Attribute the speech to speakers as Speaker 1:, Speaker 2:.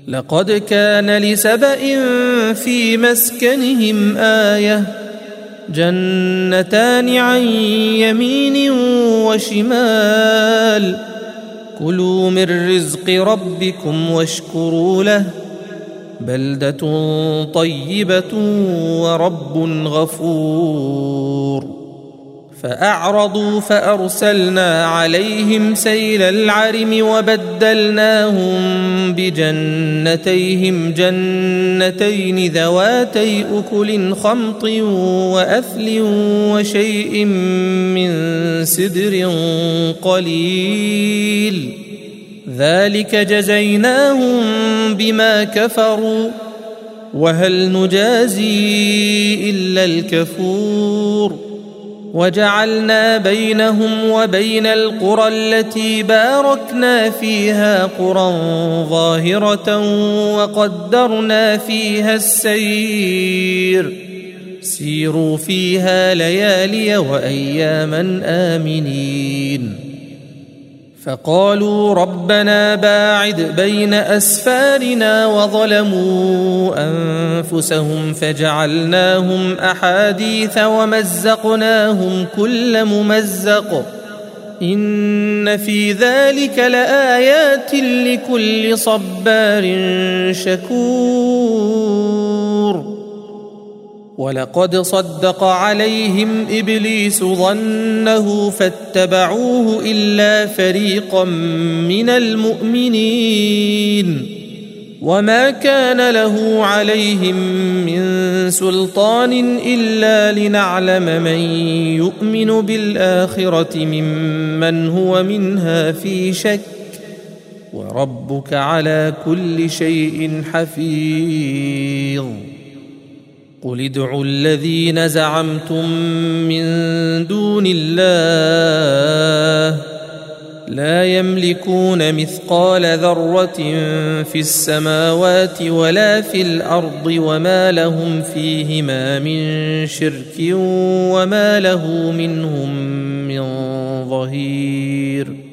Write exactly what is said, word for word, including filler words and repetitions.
Speaker 1: لقد كان لسبإ في مسكنهم آية جنتان عن يمين وشمال كلوا من رزق ربكم واشكروا له بلدة طيبة ورب غفور فأعرضوا فأرسلنا عليهم سيل العرم وبدلناهم بجنتيهم جنتين ذواتي أكل خمط وأثل وشيء من سدر قليل ذلك جزيناهم بما كفروا وهل نجازي إلا الكفور وجعلنا بينهم وبين القرى التي باركنا فيها قرى ظاهرة وقدرنا فيها السير سيروا فيها ليالي وأياما آمنين فقالوا ربنا باعد بين أسفارنا وظلموا أنفسهم فجعلناهم أحاديث ومزقناهم كل ممزق إن في ذلك لآيات لكل صبار شكور ولقد صدق عليهم إبليس ظنه فاتبعوه إلا فريقا من المؤمنين وما كان له عليهم من سلطان إلا لنعلم من يؤمن بالآخرة ممن هو منها في شك وربك على كل شيء حفيظ قل ادعوا الذين زعمتم من دون الله لا يملكون مثقال ذرة في السماوات ولا في الأرض وما لهم فيهما من شرك وما له منهم من ظهير